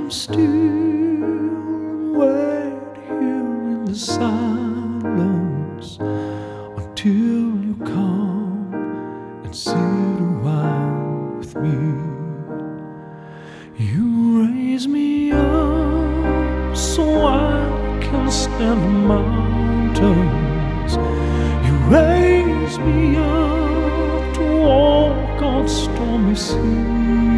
still wait here in the silence until you come and sit a while with me. You raise me up so I can stand the mountains. You raise me up to walk on stormy seas.